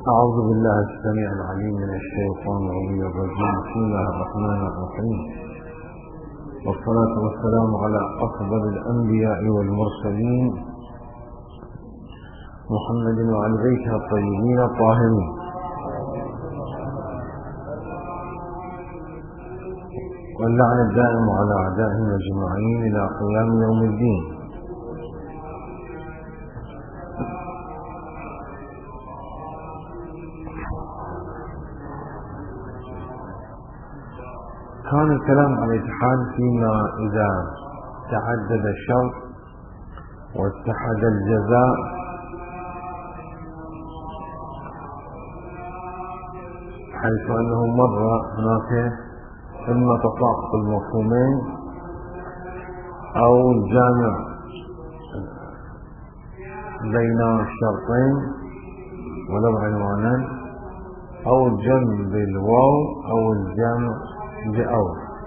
أعوذ بالله السميع العليم من الشيطان الرجيم. بسم الله الرحمن الرحيم، والصلاة والسلام على أفضل الأنبياء والمرسلين محمد وعلى بيته الطيبين الطاهرين، واللعن الدائم على أعدائهم أجمعين إلى قيام يوم الدين. كان الكلام عن الاتحاد فيما إذا تعدد الشرط واتحد الجزاء، حيث أنه مر هناك إما تطابق المفهومين أو الجامع بين الشرطين ولو عنوانا، أو الجمع بالواو أو الجمع بأو.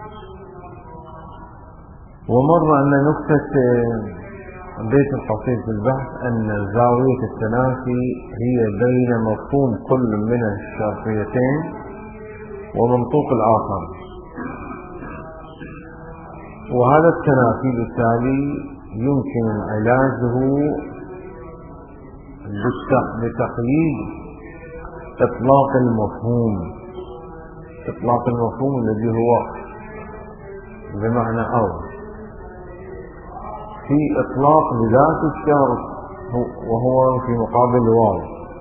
ومر أن نكتة بيت القصيد في البحث أن زاوية التنافي هي بين مفهوم كل من الشرطيتين ومنطوق الآخر، وهذا التنافي بالتالي يمكن علاجه بتقييد إطلاق المفهوم الذي هو بمعنى أو، في إطلاق بذات الشرط وهو في مقابل واو،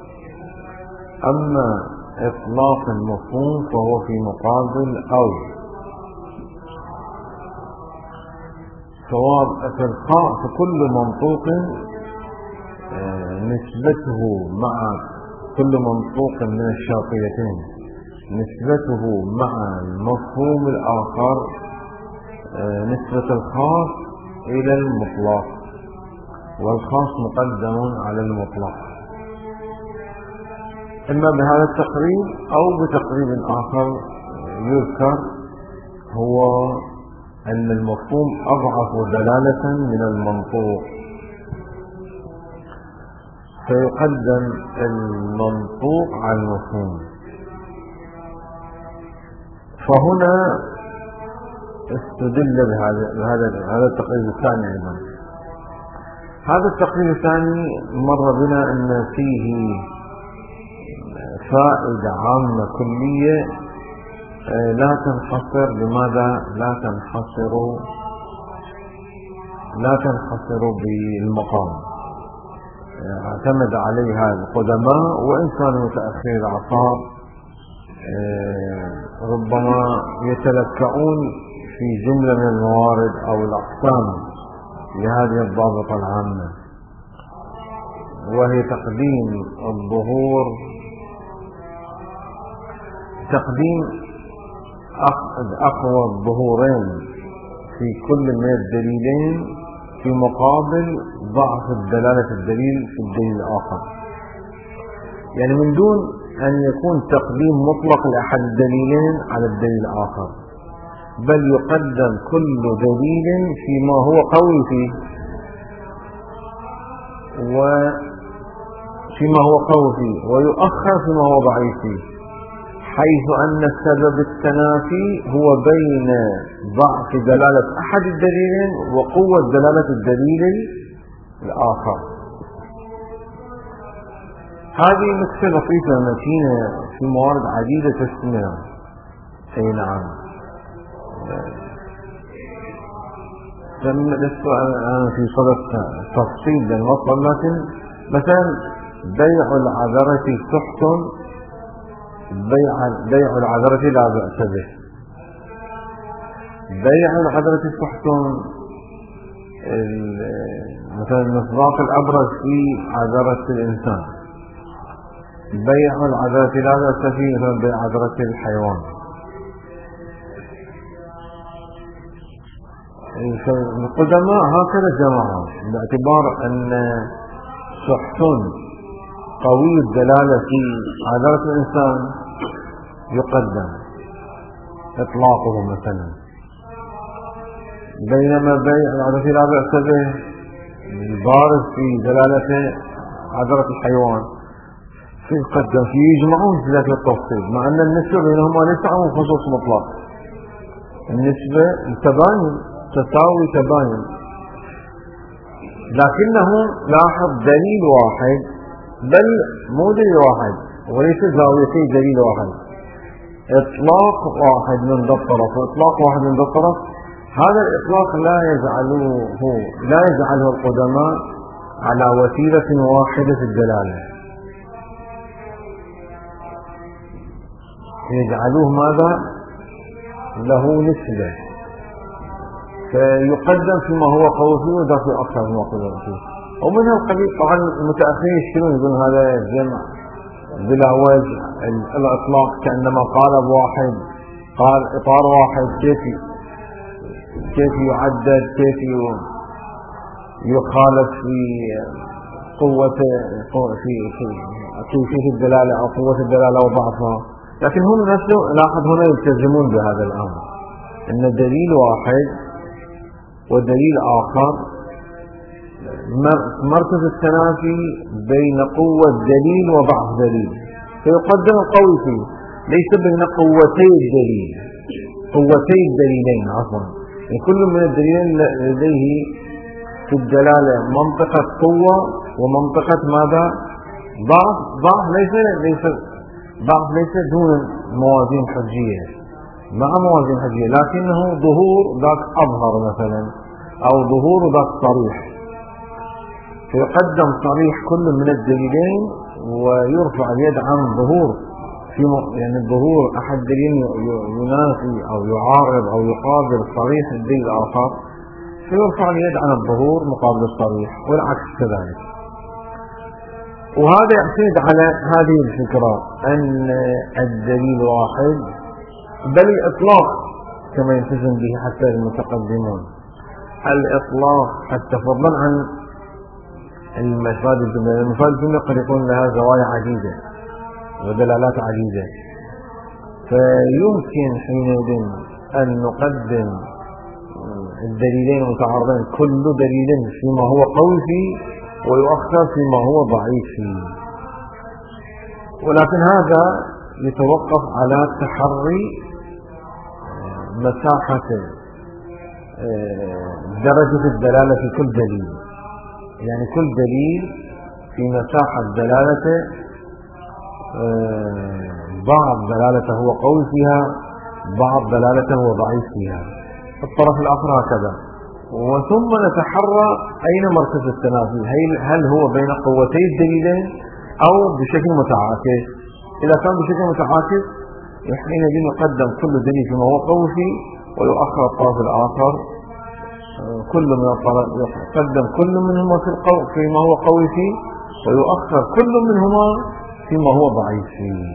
أما إطلاق المفهوم فهو في مقابل أو. سواء في كل منطوق نسبته مع كل منطوق من الشرطيتين نسبته مع المفهوم الآخر نسبة الخاص إلى المطلق، والخاص مقدم على المطلق، إما بهذا التقريب أو بتقريب آخر يذكر، هو أن المفهوم أضعف دلالة من المنطوق، فيقدم المنطوق على المفهوم. فهنا استدل بهذا التقريب الثاني. أيضا هذا التقريب الثاني مر بنا أن فيه فائدة عامة كلية لا تنحصر. لماذا لا تنحصر بالمقام؟ اعتمد عليها القدماء، وإن كانوا متأخري الأعصار ربما يتلكؤون في جملة من الموارد أو الأقسام لهذه الضابطة العامة، وهي تقديم أقوى الظهورين في كل من الدليلين في مقابل ضعف الدلالة الدليل في الدليل الآخر، يعني من دون أن يكون تقديم مطلق لأحد الدليلين على الدليل الآخر، بل يقدم كل دليل فيما هو قوي فيه ويؤخر فيما هو ضعيف فيه، حيث أن سبب التنافي هو بين ضعف دلالة أحد الدليلين وقوة دلالة الدليل الآخر. هذه نكتة لطيفة متينة في موارد عديدة تستمر. أي نعم، لست أنا في صدد تفصيل للمطلب، لكن مثلا بيع العذرة سحت، بيع العذرة لا بأس به. بيع العذرة سحت، مثلا مصداق الأبرز في عذرة الإنسان، بيع العذرة لا بأس فيه مثلا بيع عذرة الحيوان. القدماء هكذا جمعوا، باعتبار أن سحت قوي الدلالة في عذرة الإنسان يقدم إطلاقه مثلا، بينما بيع العذرة لا بأس به البارز في دلالة عذرة الحيوان، في يقدم في يجمعون في ذاك التفصيل، مع أن النسبة بينهما ليس عن خصوص مطلق، النسبة تباين، تساوي تباين، لكنه لاحظ دليل واحد، بل مو دليل واحد وليس زاويتي دليل واحد، إطلاق واحد من ذا الطرف وإطلاق واحد من ذا الطرف. هذا الإطلاق لا يجعله القدماء على وسيلة واحدة في الدلالة، يجعلوه ماذا؟ له نسبة، فيقدم فيما هو قوي وده في أكثر مما قدر فيه. ومن القبيل طبعا المتأخرين يشكلون يقولون هذا جمع بلا وجه، الإطلاق كأنما قالب واحد، قال إطار واحد، كيف يعدد، كيف يخالف في قوة في الدلالة أو قوة الدلالة وضعفها. لكن هم نفسه لاحظ هنا يلتزمون بهذا الأمر، أن دليل واحد ودليل آخر مركز التنافي بين قوة دليل وضعف دليل، فيقدم القوي فيه، ليس بين قوتي الدليلين عفوا، يعني كل من الدليلين لديه في الدلالة منطقة قوة ومنطقة ماذا؟ ضعف ليس دون موازين حجية، مع موازين حجية، لكنه ظهور ذاك أظهر مثلا، أو ظهور ذاك صريح، فيقدم صريح كل من الدليلين ويرفع اليد عن ظهور يعني الظهور أحد دليل ينافي أو يعارض أو يقابل صريح الدليل الآخر، فيرفع اليد عن الظهور مقابل الصريح، والعكس كذلك. وهذا يعتمد على هذه الفكرة أن الدليل واحد، بل الإطلاق كما يلتزم به حتى المتقدمون، الإطلاق حتى فضلا عن المفاد الجملة. المفاد الجملة قد يكون لها زوايا عديدة ودلالات عديدة، فيمكن حينئذ أن نقدم الدليلين المتعارضين كل دليل فيما هو قوي فيه ويؤخر فيما هو ضعيف فيه، ولكن هذا يتوقف على تحري مساحة درجة الدلالة في كل دليل، يعني كل دليل في مساحة دلالته بعض دلالته هو قوي فيها، بعض دلالته هو ضعيف فيها، الطرف الآخر هكذا. وثم نتحرى أين مركز التنافي، هل هو بين قوتي الدليلين أو بشكل متعاكس. إذا كان بشكل متعاكس حينئذ يقدم كل دليل فيما هو قوي فيه ويؤخر الطرف الآخر، يقدم كل منهما فيما هو قوي فيه ويؤخر كل منهما فيما هو ضعيف فيه.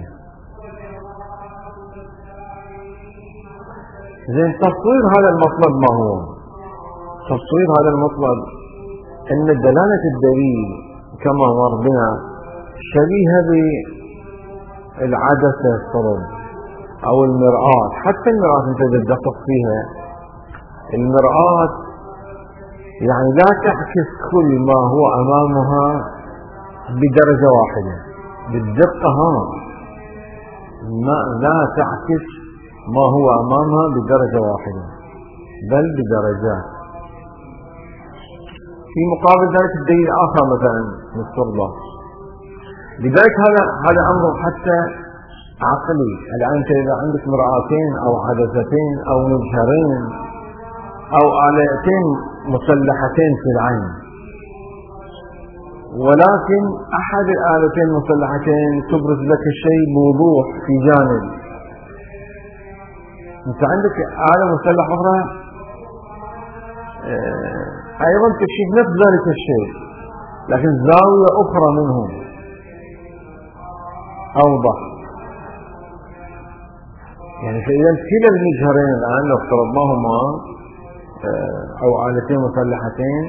زين، تصوير هذا المطلب ما هو؟ تصوير هذا المطلب أن دلالة الدليل كما مر بنا شبيهة بالعدسة الصرب أو المرآة. حتى المرآة أنت تدقق فيها، المرآة يعني لا تعكس كل ما هو أمامها بدرجة واحدة بالدقة، لا تعكس ما هو أمامها بدرجة واحدة بل بدرجات. في مقابل ذلك الدليل الآخر مثلا التربة، لذلك هذا أمر حتى عقلي. الآن أنت إذا عندك مرآتين أو عدستين أو مجهرين أو آلتين مسلحتين في العين، ولكن أحد الآلتين المسلحتين تبرز لك الشيء بوضوح في جانب، أنت عندك آلة مسلحة أخرى أيضا تكشف نفس ذلك الشيء لكن زاوية أخرى منه أوضح. يعني فإذا كلا المجهرين الآن لو افترضناهما أو آلتين مسلحتين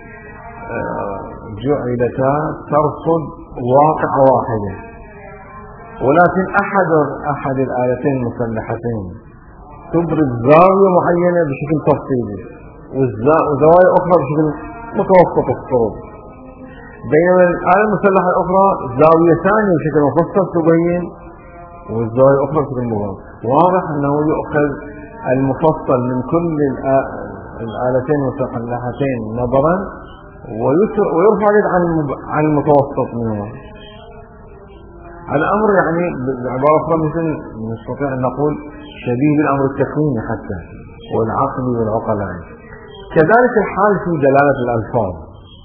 جعلتا ترصد واقع واحدة، ولكن أحد الآلتين المسلحتين تبرز زاوية معينة بشكل تفصيلي وزوايا أخرى بشكل متوسط الصوب. بينما الآلة المسلحة الأخرى زاوية ثانية بشكل مفصل تبين، والزاوية الأخرى بشكل مباشر. واضح أنه يؤخذ المفصل من كل الآلتين المسلحتين نظرا ويرفع اليد عن المتوسط منهما. الأمر يعني بعبارة أخرى مثل نستطيع أن نقول شبيه بالأمر التكويني حتى والعقل والعقلاء. كذلك الحال في دلالة الألفاظ،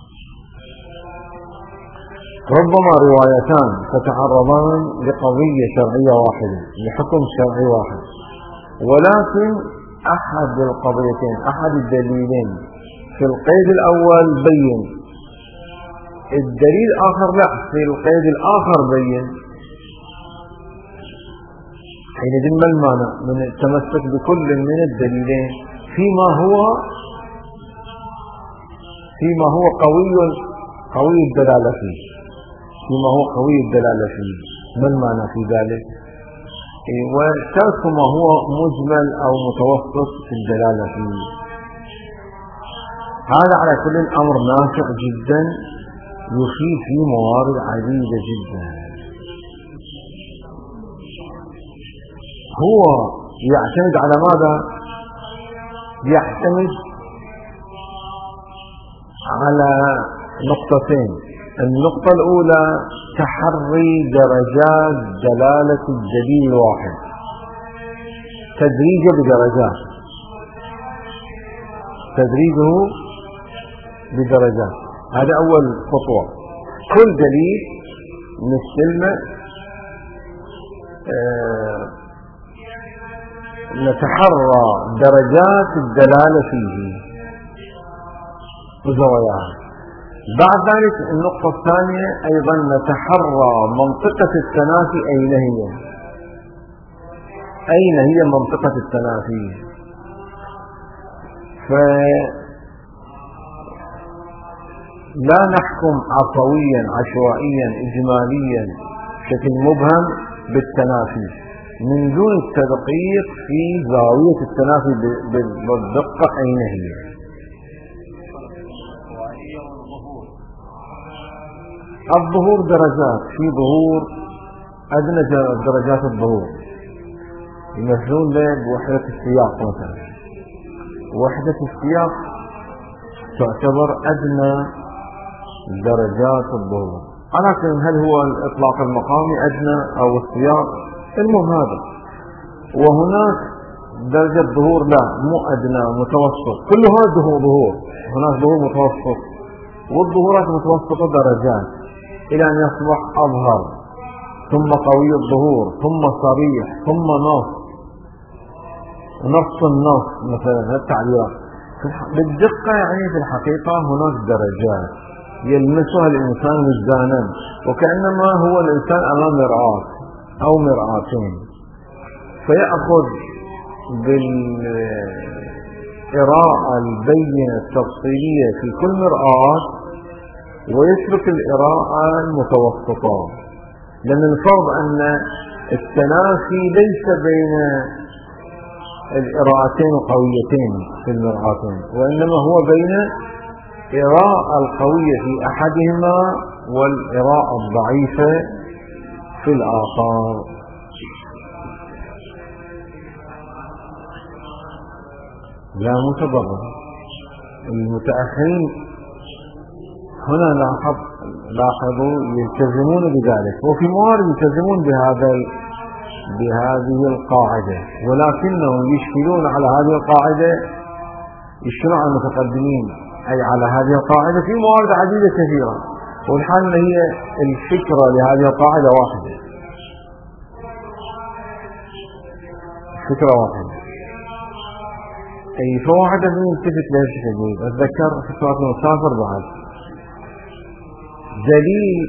ربما روايتان تتعرضان لقضية شرعية واحدة لحكم شرعي واحد، ولكن أحد القضيتين أحد الدليلين في القيد الأول بين، الدليل الآخر لا في القيد الآخر بين، حينئذ ما المانع من التمسك بكل من الدليلين فيما هو قوي الدلالة فيه، ما المعنى في ذلك؟ وترك ما هو مجمل أو متوسط في الدلالة فيه. هذا على كل الأمر نافع جدا، يفيد في موارد عديدة جدا. هو يعتمد على ماذا؟ يعتمد على نقطتين. النقطة الأولى تحري درجات دلالة الدليل الواحد، تدريجه بدرجات، هذا أول خطوة. كل دليل نستلمه نتحرى درجات الدلالة فيه وزواياها. بعد ذلك النقطة الثانية أيضا نتحرى منطقة التنافي أين هي منطقة التنافي. فلا نحكم عفويا عشوائيا إجماليا بشكل مبهم بالتنافي من دون التدقيق في زاوية التنافي بالدقة أين هي. الظهور درجات، في ظهور أدنى درجات الظهور يمثلون له بوحدة السياق مثلا. وحدة السياق تعتبر أدنى درجات الظهور، ولكن هل هو الإطلاق المقامي أدنى أو السياق؟ المهم هذا. وهناك درجة ظهور لا مو أدنى متوسط، كل هذا ظهور، هناك ظهور متوسط، والظهورات المتوسطة درجات إلى أن يصبح أظهر ثم قوي الظهور ثم صريح ثم نص النص مثلا. التعبيرات بالدقة يعني في الحقيقة هناك درجات يلمسها الإنسان وجدانا، وكأنما هو الإنسان أمام مرآة أو مرآتين، فيأخذ بالقراءة البينة التفصيلية في كل مرآة ويترك القراءة المتوسطة، لأن الفرض أن التنافي ليس بين القراءتين القويتين في المرآتين، وإنما هو بين القراءة القوية في أحدهما والقراءة الضعيفة في الآخر. لا متضرر. المتأخرين هنا لاحظوا يلتزمون بذلك، وفي موارد يلتزمون بهذه القاعدة، ولكنهم يشكلون على هذه القاعدة، يشكلون على المتقدمين أي على هذه القاعدة في موارد عديدة كثيرة، والحال هي الفكرة لهذه القاعدة واحدة، فكرة واحدة. أي فواحدة من يلتفت لها بشكل جيد. أتذكر فكرة المسافر بعد دليل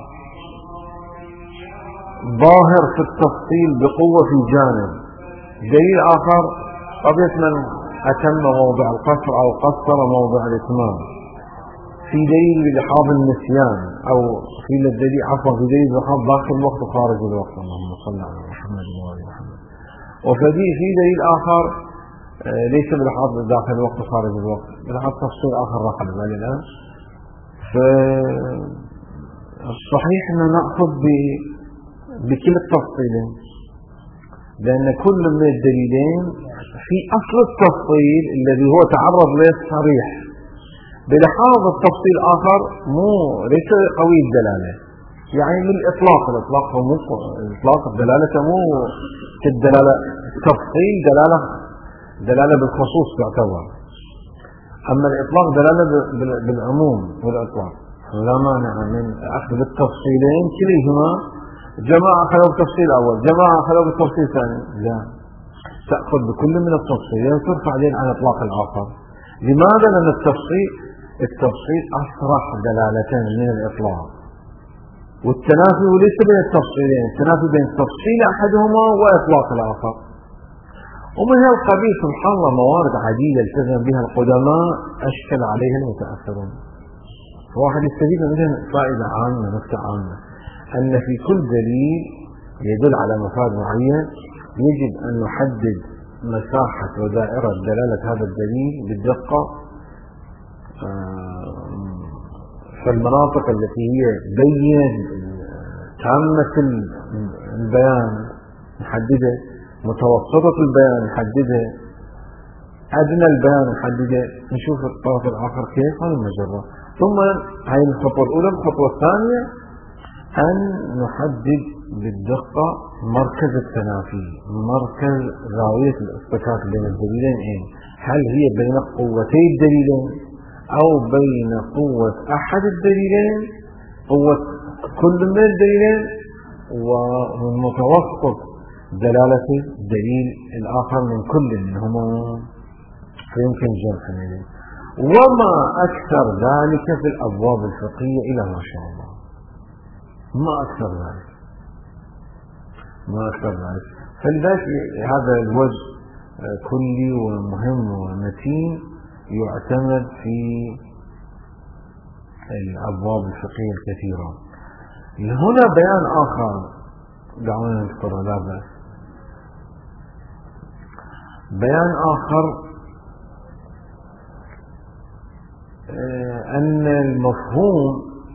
ظاهر في التفصيل بقوة في جانب، دليل آخر قضية من أتم موضع القصر أو قصر موضع الإتمام، في دليل بلحاظ النسيان، أو في الدليل عفوا في دليل بلحاظ داخل الوقت وخارج الوقت، اللهم صل على محمد وآل محمد. وفي دليل آخر ليس بلحاظ داخل الوقت وخارج الوقت، بلحاظ تفصيل آخر راح على بالي الآن. فالصحيح أن نأخذ بكل التفصيلين، لأن كل من الدليلين في أصل التفصيل الذي هو تعرض له الصريح، بلحاظ التفصيل آخر ليس قوي الدلالة، يعني للإطلاق. الإطلاق دلالته مو كالدلالة التفصيل، دلالة بالخصوص تعتبر، أما الإطلاق دلالة بالعموم والإطلاق. لا مانع من أخذ التفصيلين كليهما، جماعة أخذوا بالتفصيل أول، جماعة أخذوا بالتفصيل ثاني، لا، تأخذ بكل من التفصيلين وترفع دين عن إطلاق الآخر. لماذا؟ لأن التفصيل أصرح دلالة من الإطلاق، والتنافي ليس بين التفصيلين، التنافي بين تفصيل أحدهما وإطلاق الآخر. ومن هذا القبيل سبحان الله موارد عديدة التزم بها القدماء أشكل عليها المتأخرون. واحد يستفيد منها فائدة عامة، نكتة عامة، أن في كل دليل يدل على مفاد معين يجب أن نحدد مساحة ودائرة دلالة هذا الدليل بالدقة، فالمناطق التي هي بينة تامة البيان نحددها، متوسطة البيان نحددها، أدنى البيان نحددها، نشوف الطرف الآخر كيف هذه المجرة. ثم هذه الخطوة الأولى. الخطوة الثانية أن نحدد بالدقة مركز التنافي، مركز زاوية الاصطكاك بين الدليلين إيه؟ هل هي بين قوتي الدليلين أو بين قوة أحد الدليلين، قوة كل من الدليلين، ومتوسط دلالة الدليل الآخر من كل منهما، فيمكن جمع عليه. وما أكثر ذلك في الأبواب الفقهية إلى ما شاء الله، ما أكثر ذلك. فلذلك هذا الوجه كلي ومهم ومتين يعتمد في الأبواب الفقهية الكثيرة. هنا بيان آخر دعونا نذكره، لا بأس. بيان آخر أن المفهوم،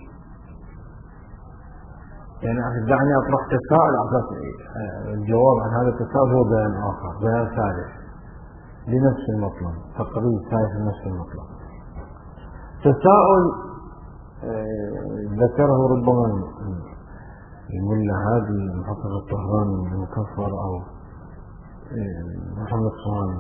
يعني دعني أطرح تساؤل أعطاك الجواب عن هذا التساؤل، هو بيان آخر، بيان ثالث لنفس المطلب، تقريب ثالث لنفس المطلب. تساؤل ذكره ربما الملا هادي محفظ الطهراني المكفر أو محمد صواني،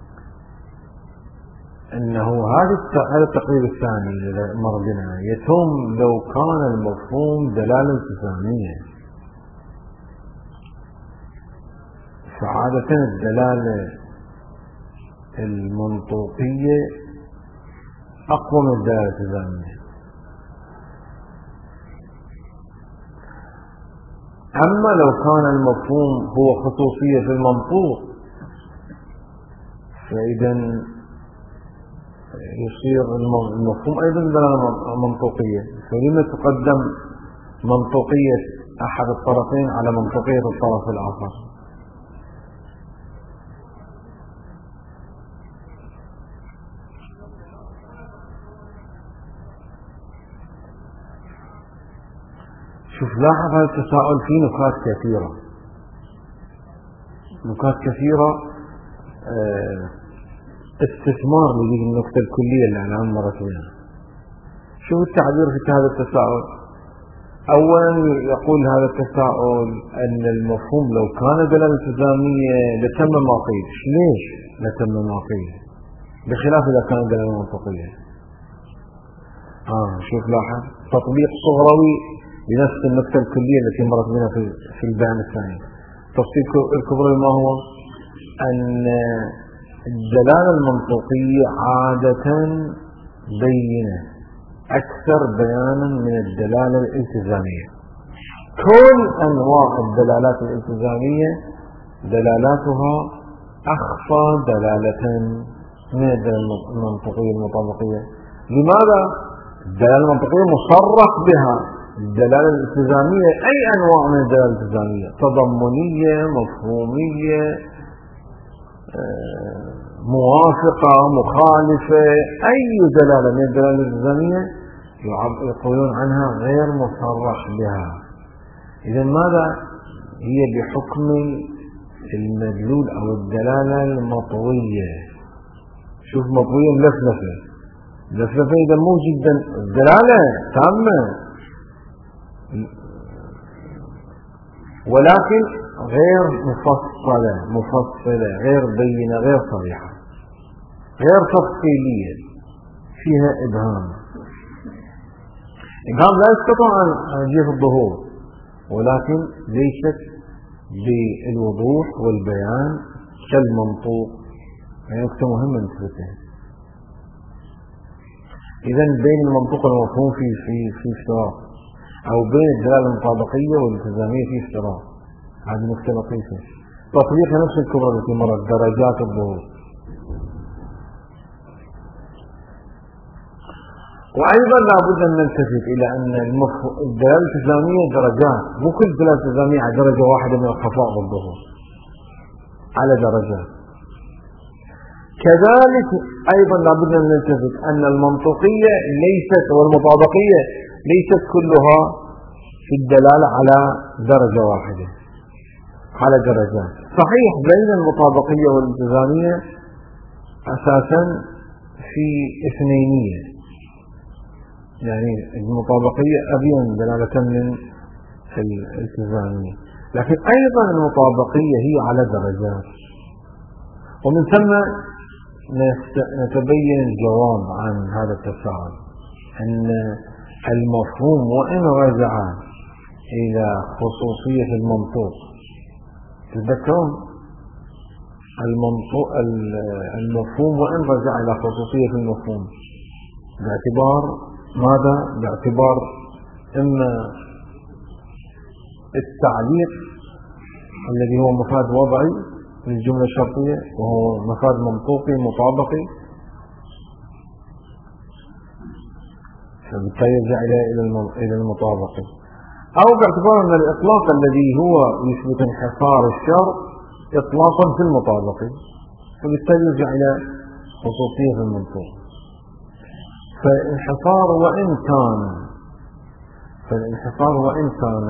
أنه هذا التقرير الثاني الذي مر بنا يتم لو كان المفهوم دلالة التزامية. فعادة الدلالة المنطوقية أقوى من الدلالة التزامية. أما لو كان المفهوم هو خصوصية في المنطوق، فإذا يصير المفهوم أيضا دلالة منطوقية. فلما تقدم منطوقية أحد الطرفين على منطوقية الطرف الآخر؟ شوف، لاحظ هذا التساؤل فيه نكات كثيرة. استثمار لهذه النقطة الكلية اللي أنا مرت بها. شوف التعبير في هذا التساؤل. أولا يقول هذا التساؤل أن المفهوم لو كان دلالة التزامية لتم ما قيل. ليش لتم ما قيل؟ بخلاف إذا كان دلالة منطقية. شوف لاحظ تطبيق صغروي لنفس النقطة الكلية التي مرت بنا في البيان الثاني. تفصيل الكبرى ما هو أن الدلالة المنطقية عادة بينة أكثر بيانا من الدلالة الالتزامية. كل أنواع الدلالات الالتزامية دلالاتها أخفى دلالة من الدلالة المنطقية المطابقية. لماذا؟ الدلالة المنطقية مصرح بها، الدلالة الالتزامية أي أنواع من الدلالة الالتزامية، تضمنية، مفهومية، موافقة، مخالفة، أي دلالة من الدلالة الالتزامية يقولون عنها غير مصرح بها. إذا ماذا هي؟ بحكم المدلول أو الدلالة المطوية. شوف مطوية ملفلفة، ملفلفة إذا مو جدا الدلالة تامة، ولكن غير مفصلة، غير بينة، غير صريحة، غير تفصيلية، فيها إبهام لا يستطيع أن يجيب الظهور، ولكن ليست بالوضوح والبيان كالمنطوق. يعني نقطة مهمة نثبتها. إذا بين المنطوق والمفهوم في افتراق، أو بين الدلالة المطابقية والالتزامية في افتراق. هذه نقطة لطيفة. تطبيقها نفس الكبرى التي مرت، درجات الظهور. وأيضا لابد أن نلتفت إلى أن الدلالة الالتزامية درجات، مو كل دلالة التزامية على درجة واحدة من الخفاء والظهور، على درجات. كذلك أيضا لابد أن نلتفت أن المنطقية ليست والمطابقية ليست كلها في الدلالة على درجة واحدة، على درجات. صحيح بين المطابقية والالتزامية أساسا في اثنينية، يعني المطابقية أبين دلالة من الالتزامية، لكن أيضا المطابقية هي على درجات. ومن ثم نتبين الجواب عن هذا التساؤل، أن المفهوم وإن رجع إلى خصوصية المنطوق، تذكرون المفهوم وإن رجع إلى خصوصية المفهوم باعتبار ماذا؟ باعتبار إما التعليق الذي هو مفاد وضعي للجملة الشرطية، وهو مفاد منطوقي مطابقي، فبالتالي يرجع إلى المطابقي، أو باعتبار أن الإطلاق الذي هو يثبت انحصار الشرط إطلاقا في المطابقي، فبالتالي يرجع إلى خصوصية المنطوق. فالانحصار وإن كان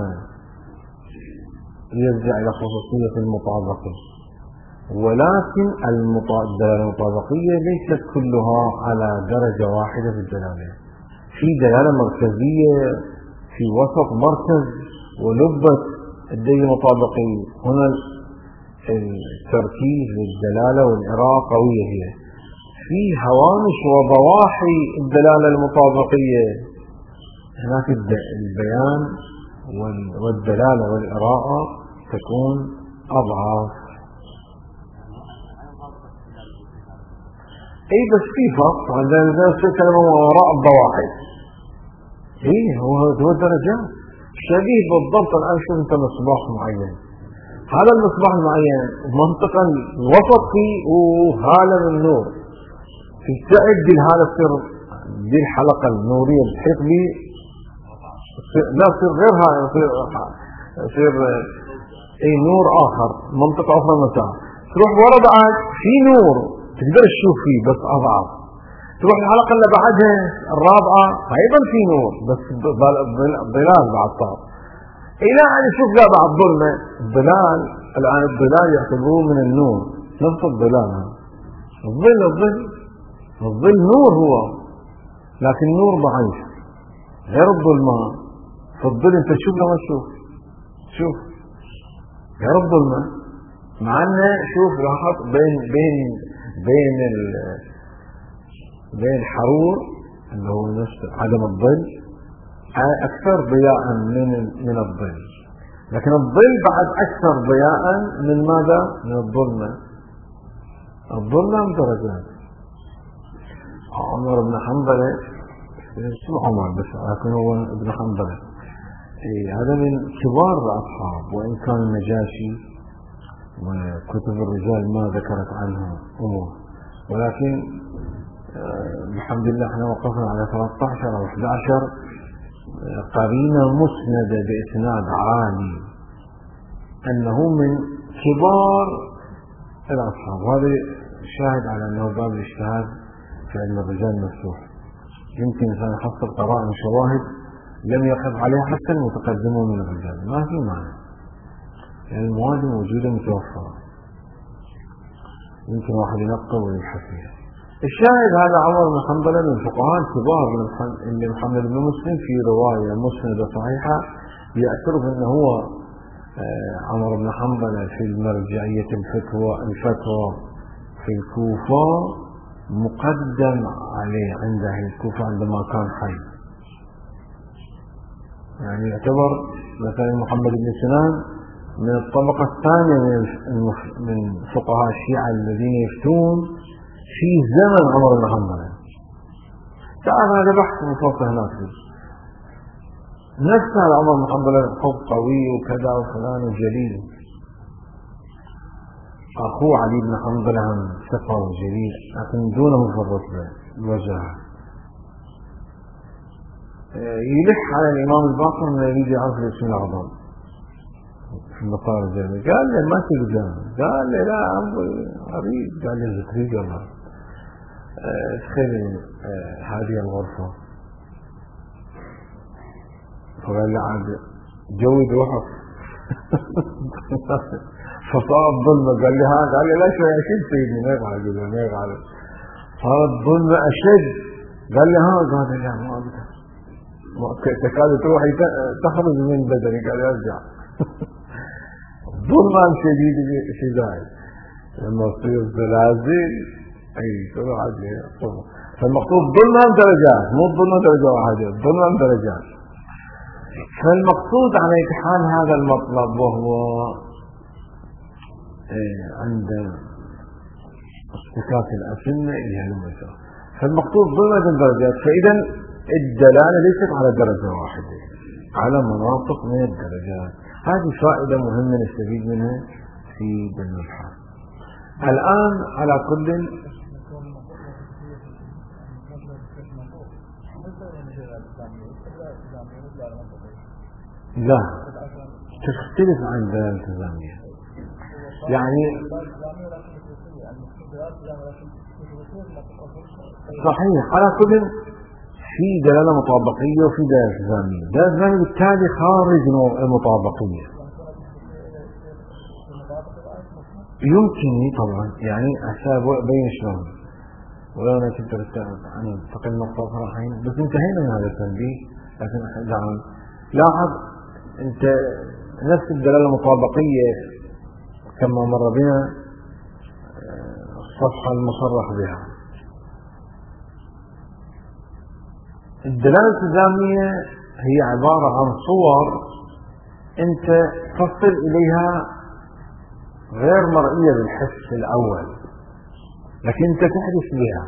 يرجع إلى خصوصية المطابقي، ولكن الدلالة المطابقية ليست كلها على درجة واحدة في الدلالة. في دلالة مركزية في وسط مركز ولبة الدليل المطابقي. هنا التركيز للدلالة والإراءة قوية هي. في هوامش وضواحي الدلالة المطابقية، هناك البيان والدلالة والإراءة تكون أضعف. اي بس في فرق عندنا كلمة وراء الضواحي. هو درجات شبيه بالضبط. الآن شوف انت مصباح معين، هذا المصباح المعين منطقا الوسط فيه وهالة من النور، تستعد بالهالة تصير دي الحلقة النورية بتحيط به، لا تصير غيرها، يصير اي نور آخر، منطقة أخرى مساء. تروح ورا بعد في نور تقدر تشوف فيه بس أضعف. تروح الحلقة اللي بعدها الرابعة أيضا في نور بس ظلال بعد صار، إلى أن يشوف لا بعد ظلمة. الظلال الآن الظلال يعتبروه من النور، نفس الظلال. الظل نور هو، لكن النور ضعيف غير الظلمة. في الظل انت تشوف لما تشوف غير الظلمة، مع انه شوف لاحظ بين الحرور اللي هو عدم الظل اكثر ضياء من الظل، لكن الظل بعد اكثر ضياء من ماذا؟ من الظلمة. الظلمة درجات. عمر بن حنبلة، اسمه عمر بس لكن هو ابن حنبلة، هذا من كبار الأصحاب، وإن كان النجاشي وكتب الرجال ما ذكرت عنه أمور، ولكن بحمد الله احنا وقفنا على 13 أو 11 قرينة مسندة بإسناد عالي أنه من كبار الأصحاب. وهذا شاهد على أنه باب الاجتهاد في علم الرجال مفتوح. يمكن إنسان يحصل قرائن وشواهد لم يقف عليها حتى المتقدمون من الرجال، ما في معنى، يعني المواد موجودة متوفرة، يمكن واحد ينقل ويبحث فيها. الشاهد هذا عمر بن حنبلة من الفقهاء الكبار اللي محمد بن مسلم في رواية مسندة صحيحة يعترف أنه هو عمر بن حنبلة في المرجعية الفتوى في الكوفة مقدم عليه عند أهل الكوفة عندما كان حي، يعني يعتبر مثلا محمد بن سنان من الطبقة الثانية من فقهاء الشيعة الذين يفتون في زمن عمر بن حنبلة. تعال هذا بحث مفصل هناك نفس على عمر بن حنبلة حب قوي وكذا وفلان وجليل. أخوه علي بن حنبلة هم ثقة وجليل لكن دونه في الرتبة الوجهة. يلح على الإمام الباقر أنه يريد يعرف الاسم الأعظم في المطار الجامعي، قال له ما تقدر، قال له لا أريد، قال له تريد والله ادخل هذه الغرفة، فقال له عاد جود روحك فصار ظلمة، قال له ها، قال له لا شوي أشد سيدني ما يقعد كذا ما يقعد، صارت ظلمة أشد، قال له ها، قال له لا ما أقدر، تكاد تروح تخرج من بدني، قال ارجع ظلمة شديدة في ذلك لما تصير زلازل اي كله عادي. فالمقصود ظلمة درجات، مو ظلمة درجة واحدة، ظلمة درجات. فالمقصود على حال هذا المطلب وهو عند اصطكاك الأسنة إلى المسار، فالمقصود ظلمة درجات. فإذا الدلالة ليست على درجة واحدة، على مناطق من الدرجات. هذه فائدة مهمة نستفيد منها في المبحث. الآن على كل لا تختلف عن الدلالة الالتزامية، يعني صحيح على كل في دلالة مطابقية وفي دلالة التزامية. الدلالة التزامية بالتالي خارج المطابقية، يمكن طبعا يعني أحساب بين شلون، ولو أنا كنت عن فقد نقطة صراحين بس انتهينا من هذا التنبيه. لكن دعم لاحظ انت نفس الدلالة المطابقية كما مر بنا الصفحة المصرح بها. الدلالة الالتزامية هي عبارة عن صور انت تصل اليها غير مرئية بالحس الأول لكن أنت تحدث بها.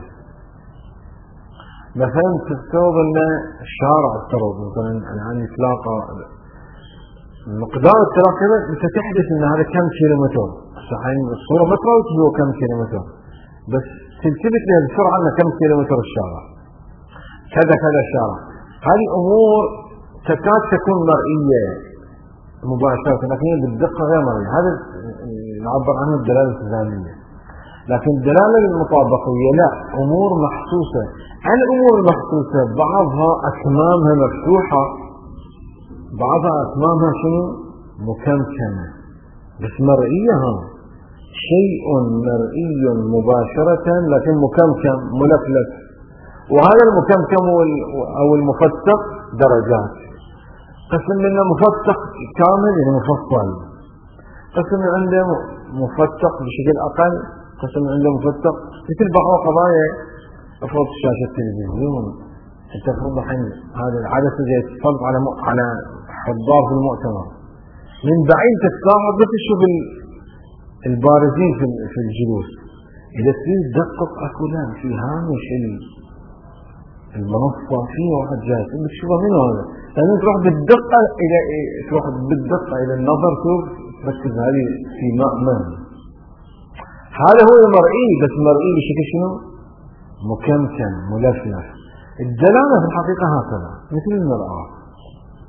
مثلا تفترض أن الشارع افترض مثلا الآن يتلاقى مقدار التلاقي أنت تحدث أن هذا كم كيلومتر، صحيح الصورة ما تراوي هو كم كيلومتر بس تلتفت لها بسرعة أن كم كيلومتر الشارع كذا كذا الشارع. هذه أمور تكاد تكون مرئية مباشرة لكن بالدقة غير مرئية. هذا نعبر عنه الدلالة الالتزامية. لكن الدلالة المطابقية لا، أمور محسوسة. الأمور المحسوسة بعضها أكمامها مفتوحة، بعضها أكمامها شنو مكمكمة بس مرئية. شيء مرئي مباشرة لكن مكمكم ملفلف. وهذا المكمكم أو المفتق درجات، قسم منه مفتق كامل يعني مفصل، قسم عنده مفتق بشكل أقل، قسم عنده مفتق مثل بعض قضايا افرض شاشة التلفزيون انت افرض الحين هذا العدسة زي تسلط على حضار في المؤتمر من بعيد تتلاحظ بس تشوف البارزين في الجلوس. إذا تريد تدقق أكو لا في هامش المنصة فيه واحد جالس تشوفه من هذا، لأنه تروح بالدقة إلى النظر شوف ركز هذه في مأمن. هذا هو المرئي بس مرئي بشكل شنو مكمكم ملفلف. الدلالة في الحقيقة هكذا مثل المرآة.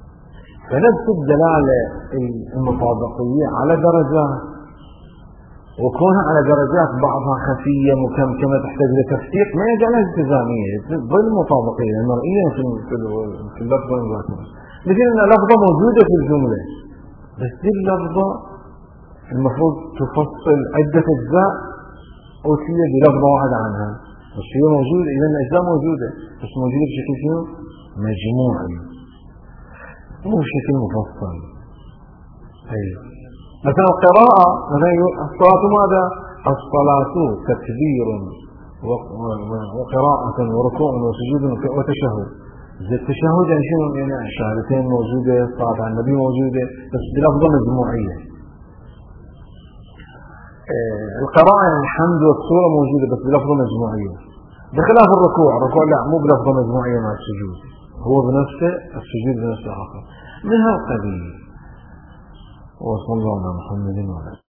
فنفس الدلالة المطابقية على درجات. وكونها على درجات بعضها خفية مكمكمة تحتاج لتفتيق ما يجعلها التزامية، تظل مطابقية مرئية في اللفظة المذاكرة. مثل أن لفظة موجودة في الجملة بس دي اللفظة المفروض تفصل عدة أجزاء أو تسير بلفظة واحدة عنها، بس هي موجودة، إذا الأجزاء موجودة بس موجودة بشكل شنو؟ مجموعي مو بشكل مفصل. أيوه مثلا القراءة، مثلا الصلاة ماذا؟ الصلاة تكبير وقراءة وركوع وسجود وتشهد. التشهد يعني شنو؟ يعني الشهادتين موجودة، الصلاة على النبي موجودة بس بلفظة مجموعية. القراءة يعني الحمد والسورة موجودة بس بلفظة مجموعية، بخلاف الركوع لا مو بلفظة مجموعية مع السجود، هو بنفسه السجود بنفسه آخر من هالقبيل. وصلى الله على محمد وعلى